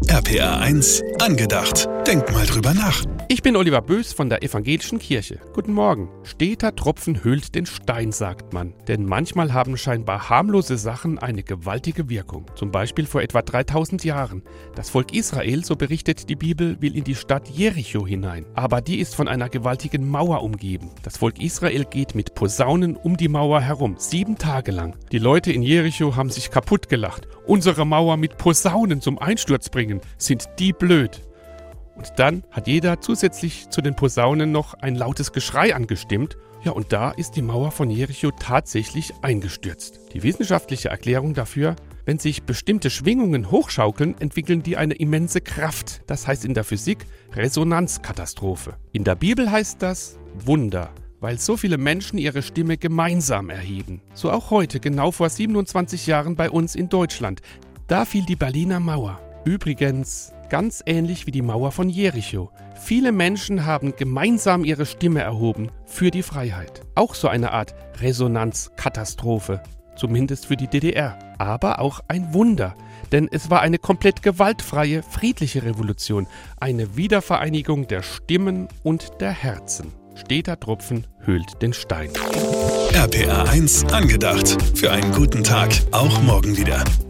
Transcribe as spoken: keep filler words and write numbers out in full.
R P R eins angedacht. Denk mal drüber nach. Ich bin Oliver Bös von der Evangelischen Kirche. Guten Morgen. Steter Tropfen höhlt den Stein, sagt man. Denn manchmal haben scheinbar harmlose Sachen eine gewaltige Wirkung. Zum Beispiel vor etwa dreitausend Jahren. Das Volk Israel, so berichtet die Bibel, will in die Stadt Jericho hinein. Aber die ist von einer gewaltigen Mauer umgeben. Das Volk Israel geht mit Posaunen um die Mauer herum, sieben Tage lang. Die Leute in Jericho haben sich kaputt gelacht. Unsere Mauer mit Posaunen zum Einsturz bringen, sind die blöd. Und dann hat jeder zusätzlich zu den Posaunen noch ein lautes Geschrei angestimmt. Ja, und da ist die Mauer von Jericho tatsächlich eingestürzt. Die wissenschaftliche Erklärung dafür: wenn sich bestimmte Schwingungen hochschaukeln, entwickeln die eine immense Kraft. Das heißt in der Physik Resonanzkatastrophe. In der Bibel heißt das Wunder, weil so viele Menschen ihre Stimme gemeinsam erheben. So auch heute, genau vor siebenundzwanzig Jahren bei uns in Deutschland. Da fiel die Berliner Mauer. Übrigens ganz ähnlich wie die Mauer von Jericho. Viele Menschen haben gemeinsam ihre Stimme erhoben für die Freiheit. Auch so eine Art Resonanzkatastrophe, zumindest für die D D R. Aber auch ein Wunder, denn es war eine komplett gewaltfreie, friedliche Revolution. Eine Wiedervereinigung der Stimmen und der Herzen. Steter Tropfen höhlt den Stein. R P R eins angedacht. Für einen guten Tag, auch morgen wieder.